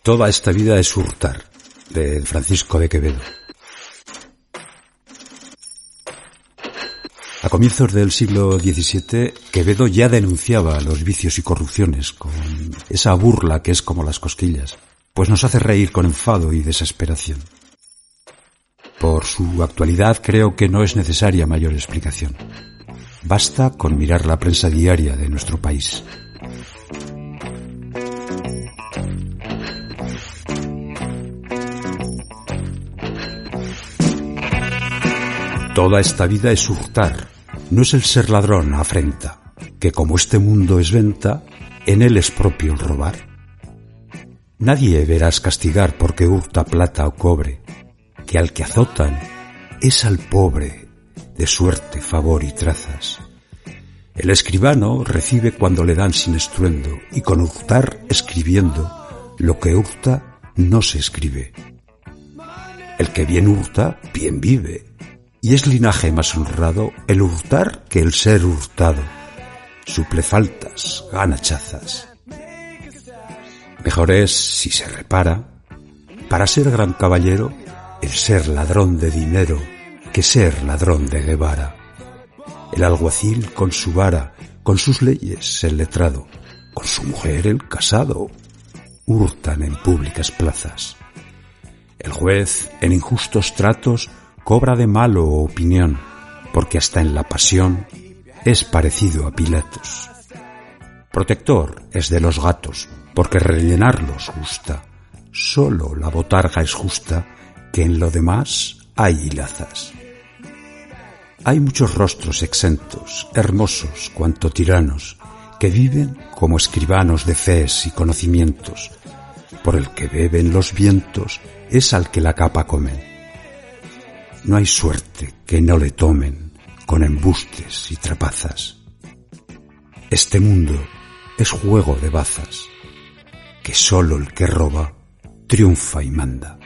Toda esta vida es hurtar, de Francisco de Quevedo. A comienzos del siglo XVII, Quevedo ya denunciaba los vicios y corrupciones con esa burla que es como las cosquillas, pues nos hace reír con enfado y desesperación. Por su actualidad creo que no es necesaria mayor explicación. Basta con mirar la prensa diaria de nuestro país. Toda esta vida es hurtar, no es el ser ladrón afrenta, que como este mundo es venta, en él es propio el robar. Nadie verás castigar porque hurta plata o cobre, que al que azotan es al pobre, de suerte, favor y trazas. El escribano recibe cuando le dan sin estruendo, y con hurtar escribiendo, lo que hurta no se escribe. El que bien hurta, bien vive. Y es linaje más honrado el hurtar que el ser hurtado. Suple faltas, gana chazas. Mejor es, si se repara, para ser gran caballero, el ser ladrón de dinero que ser ladrón de Guevara. El alguacil con su vara, con sus leyes el letrado, con su mujer el casado, hurtan en públicas plazas. El juez, en injustos tratos, cobra de malo opinión, porque hasta en la pasión es parecido a Pilatos. Protector es de los gatos, porque rellenarlos gusta. Solo la botarga es justa, que en lo demás hay hilazas. Hay muchos rostros exentos, hermosos cuanto tiranos, que viven como escribanos de fees y conocimientos. Por el que beben los vientos es al que la capa comen. No hay suerte que no le tomen con embustes y trapazas. Este mundo es juego de bazas, que solo el que roba triunfa y manda.